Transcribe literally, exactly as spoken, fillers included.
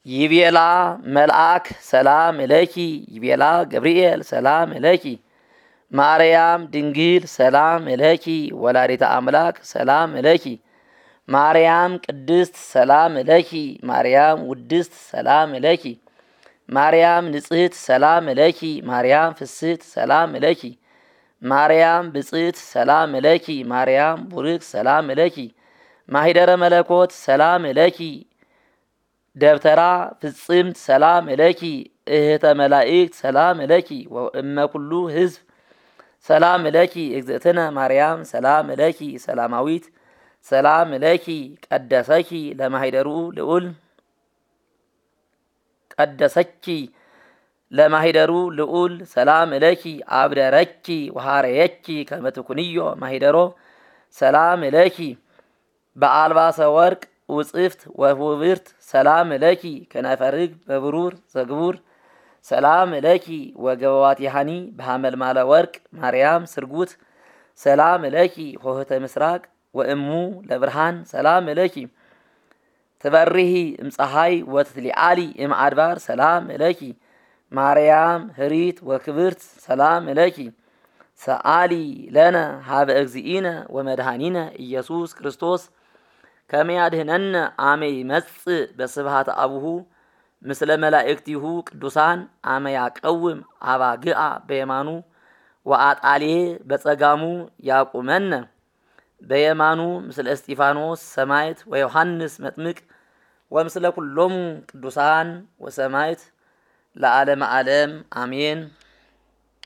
ይቤላ መልአክ ሰላም እለኪ ይቤላ ገብርኤል ሰላም እለኪ ማርያም ድንግል ሰላም እለኪ ወላዲተ አምላክ ሰላም እለኪ ማርያም ቅድስት ሰላም እለኪ ማርያም ውድስት ሰላም እለኪ ማርያም ንጽሕት ሰላም እለኪ ማርያም ፍስሕት ሰላም እለኪ ማርያም ብጽሕት ሰላም እለኪ ማርያም ቡርክ ሰላም እለኪ ማሂደረ መለኮት ሰላም እለኪ ደብተራ ፍጽምት ሰላም እለኪ እህተ መላእክት ሰላም እለኪ ወእመ ኩሉ ሕዝብ ሰላም እለኪ እግዝእትነ ማርያም ሰላም እለኪ ሰላማዊት ሰላም እለኪ ቀደሰኪ ለማሂደሩ ልዑል ቀደሰኪ ለማሂደሩ ልዑል ሰላም እለኪ አብደረኪ ወሃረየኪ ከመትኩንዮ ማሂደሮ ሰላም እለኪ በአልባሰ ወርቅ ውጽፍት ወውብርት ሰላም እለኪ ከነፈርግ በብሩር ዘግቡር ሰላም እለኪ ወገበዋት ያሃኒ በሐመልማለ ወርቅ ማርያም ስርጉት ሰላም እለኪ ሆህተ ምስራቅ ወእሙ ለብርሃን ሰላም እለኪ ትበርሂ እምፀሐይ ወትትሊዓሊ እምአድባር ሰላም እለኪ ማርያም ህሪት ወክብርት ሰላም እለኪ ሰአሊ ለነ ሀበ እግዚእነ ወመድኃኒነ ኢየሱስ ክርስቶስ ከመ ያድኅነነ አመ ይመጽእ በስብሐተ አቡሁ ምስለ መላእክቲሁ ቅዱሳን አመ ያቀውም አባግዓ በየማኑ ወአጣልየ በጸጋሙ ያቁመነ በየማኑ ምስለ እስጢፋኖስ ሰማዕት ወዮሐንስ መጥምቅ ወምስለ ኩሎሙ ቅዱሳን ወሰማዕት ለዓለመ ዓለም አሜን።